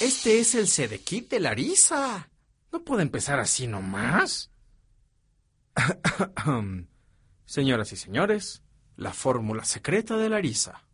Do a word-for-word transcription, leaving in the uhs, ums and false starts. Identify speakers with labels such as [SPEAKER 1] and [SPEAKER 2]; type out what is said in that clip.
[SPEAKER 1] Este es el Sedekit de Larissa. No puede empezar así nomás. Señoras y señores, la fórmula secreta de Larissa.